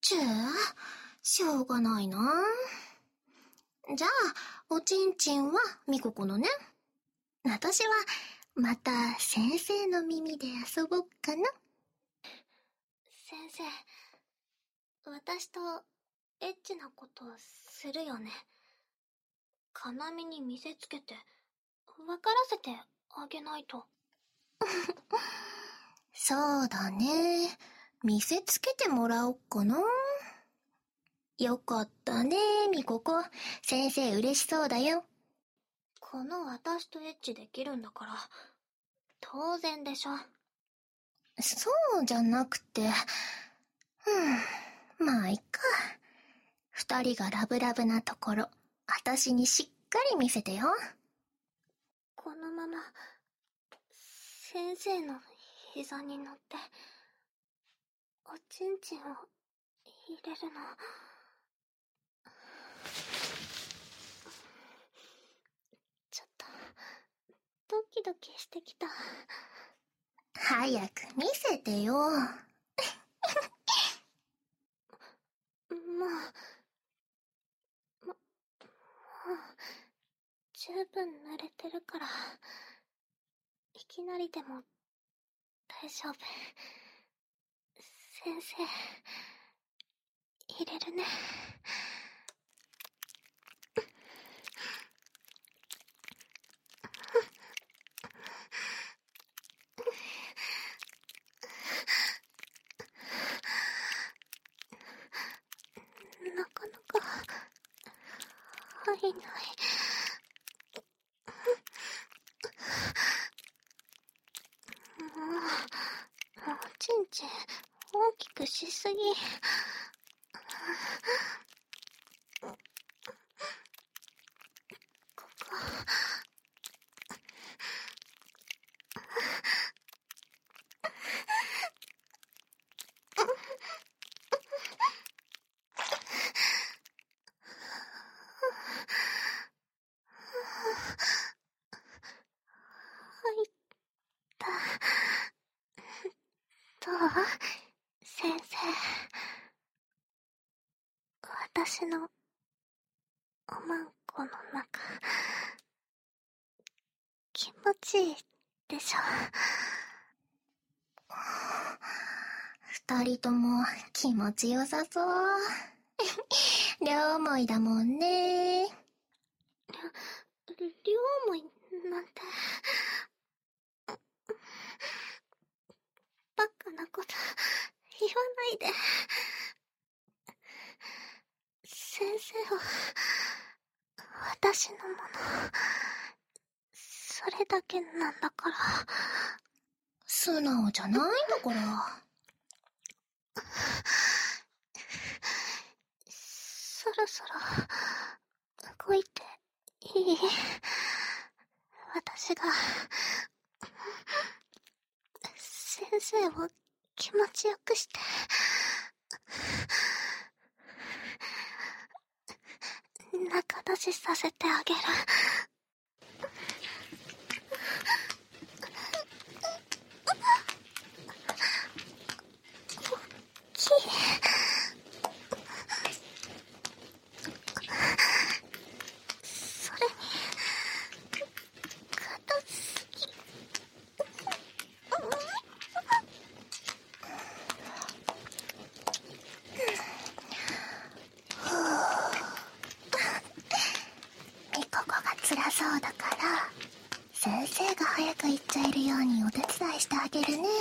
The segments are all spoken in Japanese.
しょうがないな。じゃあ、おちんちんはみここのね。私は、また先生の耳で遊ぼっかな。 先生、私とエッチなことするよね。かなみに見せつけて、わからせてあげないと。 そうだね。見せつけてもらおっかな。よかったね、みここ。先生嬉しそうだよ。 この私とエッチできるんだから、当然でしょ。 そうじゃなくて、まあいっか。二人がラブラブなところ、私にしっかり見せてよ。 このまま、先生の膝に乗って、おちんちんを入れるの。ちょっと、ドキドキしてきた。 早く見せてよ。 もう十分濡れてるから、いきなりでも大丈夫。先生、入れるね。なかなか入んない。おちんちん大きくしすぎ。ここ入った。どう？先生。私のおまんこの中、気持ちいいでしょ。 二人とも気持ちよさそう。両思いだもんね。 両思いなんて、バカなこと言わないで。先生は私のもの、それだけなんだから。 素直じゃないんだから。 そろそろ動いていい？私が先生を気持ちよくして仲出しさせてあげる。それに硬すぎ。 みここが辛そうだから、先生が早く行っちゃえるようにお手伝いしてあげるね。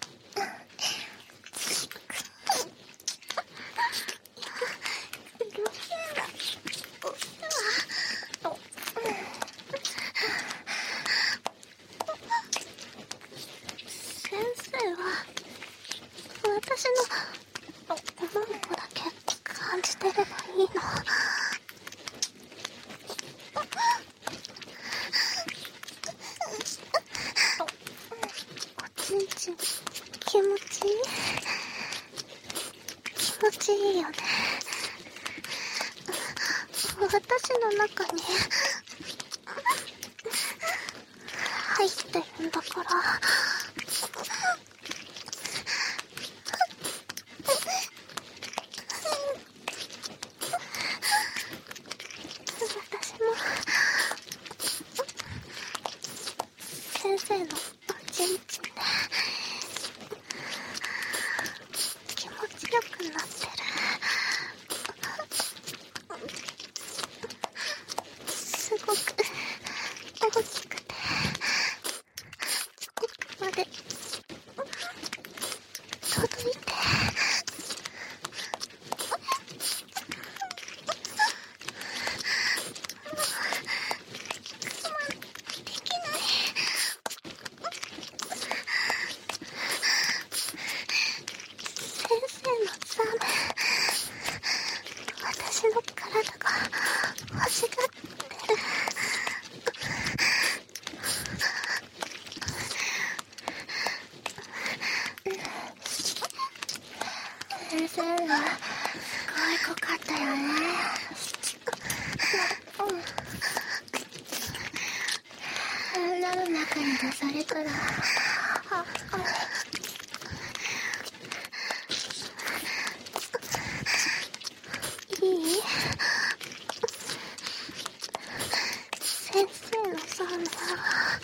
先生は私のおまんこだけ感じてればいいの。おちんちん気持ちいい？気持ちいいよね。私の中に入ってるんだから。 先生はすごい濃かったよね。穴の中に出されたらいい？先生のサーモンは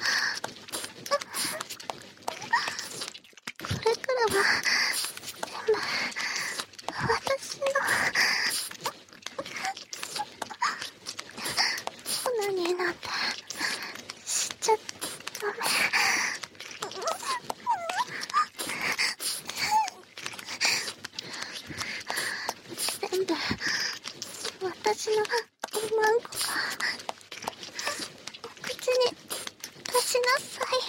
これからは全部私のオナニーなんてしちゃダメ。全部私のマンコがお口に出しなさい。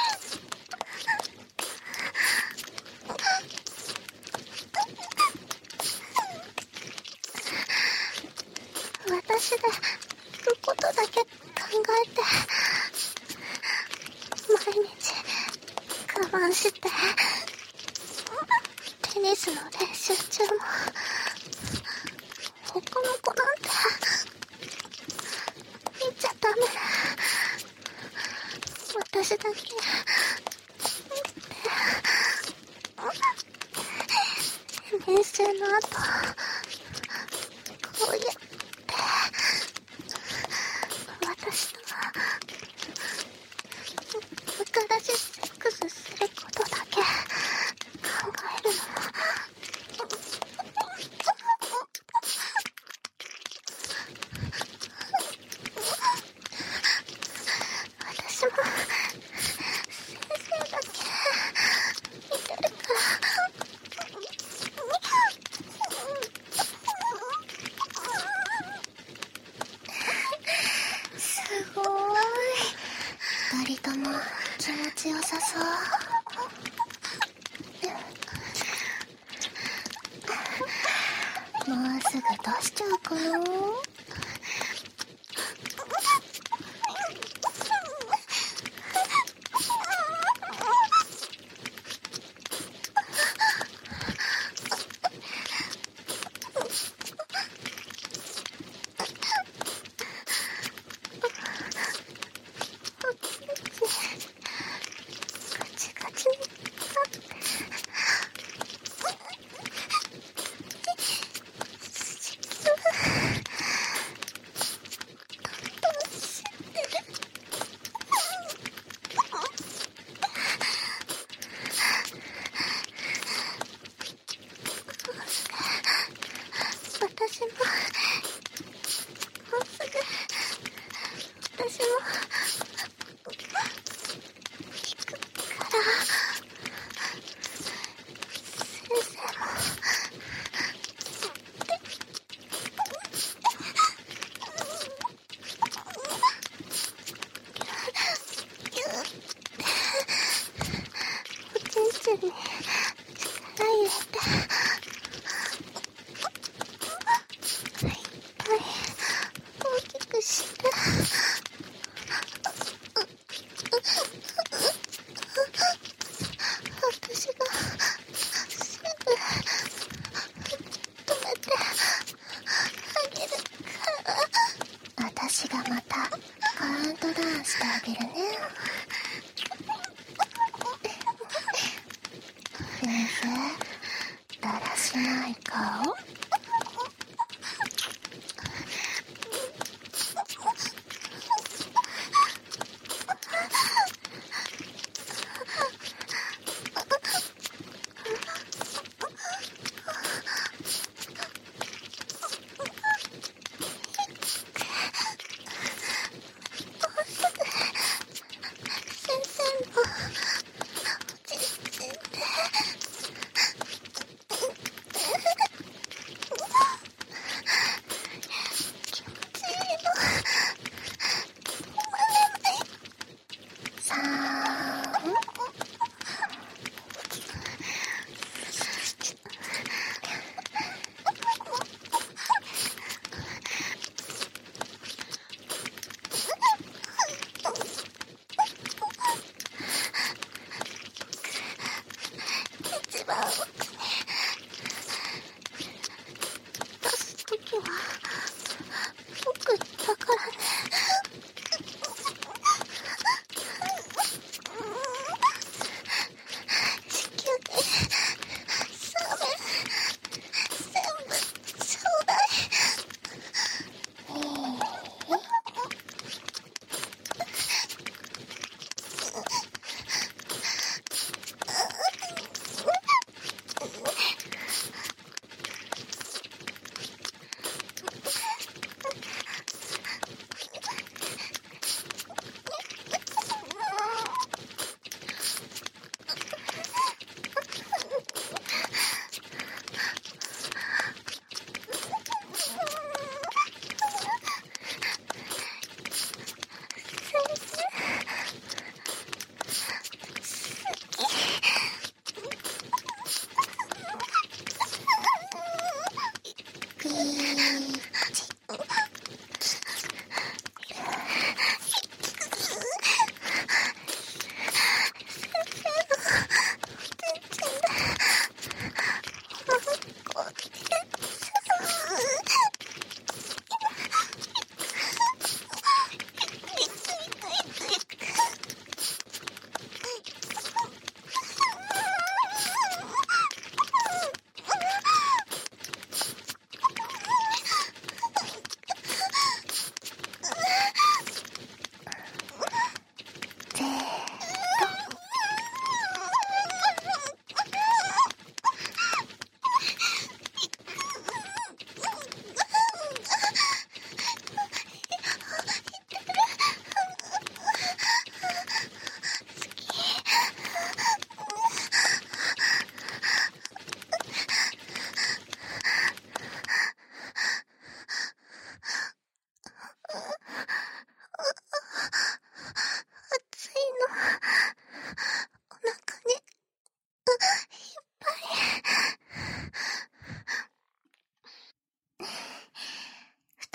私でいることだけ考えて、毎日我慢してテニスの練習中も他の子なんて見ちゃダメ。私だけ見て、練習の後こうやって私とむからしセックスすることだけ考えるの。私も先生だけ見てるからすごい。二人とも気持ちよさそう。もうすぐ出しちゃうかな。ガチガチになって私ももうすぐ私も行くから先生もおちんちんに力入れていっぱい大きくして私がすぐ止めてあげるから。私がまたカウントダウンしてあげるね。先生、だらしない顔。先生のおちんちんで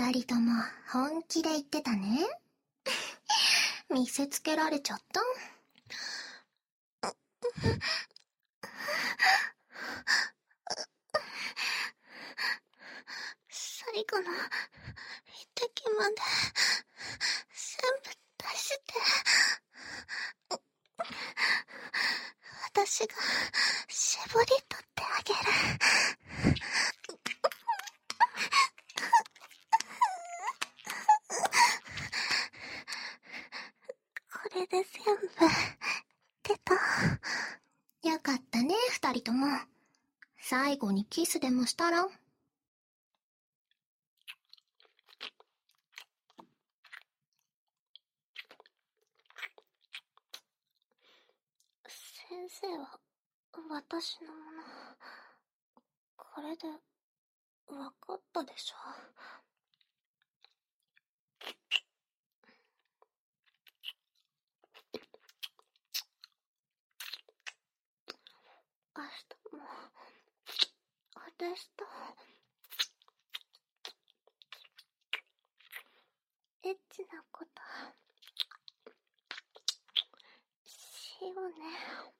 二人とも本気で言ってたね。見せつけられちゃった。 最後の一滴まで全部出して、私が絞り取ってあげる。これで全部出た。 よかったね、二人とも。最後にキスでもしたら？ 先生は私のもの、これで分かったでしょ。明日も私とエッチなことしようね。